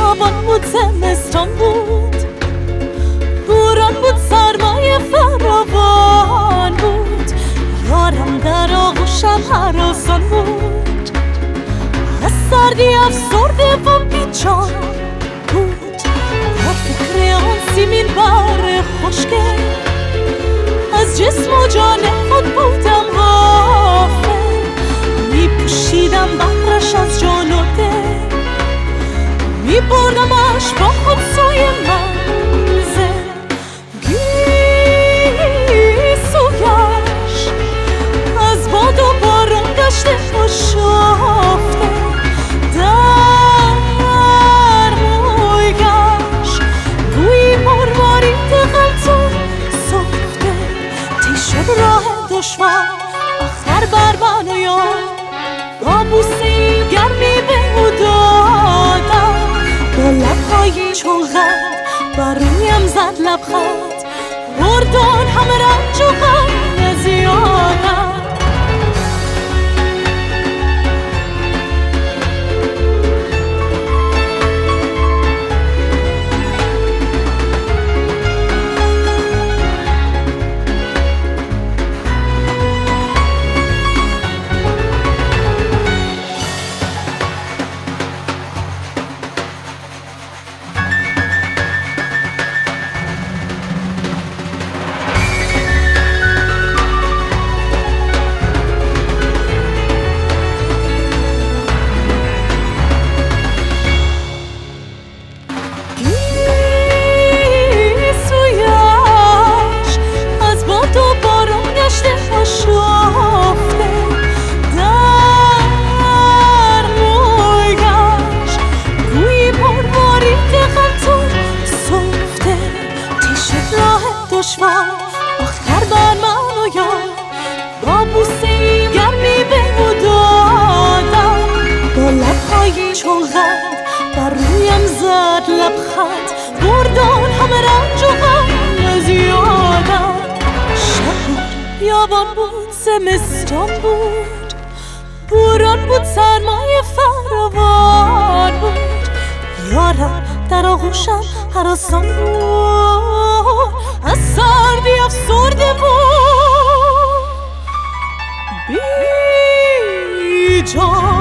بیابان بود، زمستان بود، بوران بود، سرمایه فراوان بود، یارم در آغوشم هراسان بود، از سردی افسرده و بیچار بود، با فکر آن سیمین بر خوشگل از جسم و جان خود بودم غافل، می پوشیدم بهرش از جان و دل، می بردمش با خود سوی منزل، گیسویش از باد و باران گشته آشفته، در مویش گویی مروارید غلطون سفته، طی شد راه دشوار آخر بر من و یار، با بوسه‌ای گرمی به او دادم، با لب‌هایی چون قند بر رویم زد لبخند، بردان همه رنج و غم زیادم. آخر بر من و یار، با بوسه‌ای گرمی به او دادم، با لب‌هایی چون قند بر رویم زد لبخند، بردان همه رنج و غم زیادم. شب بود، بیابان بود، زمستان بود، بوران بود، سرمایه فراوان بود، یارم در آغوشم هراسان بود، از سردی افسرده بود بیجان.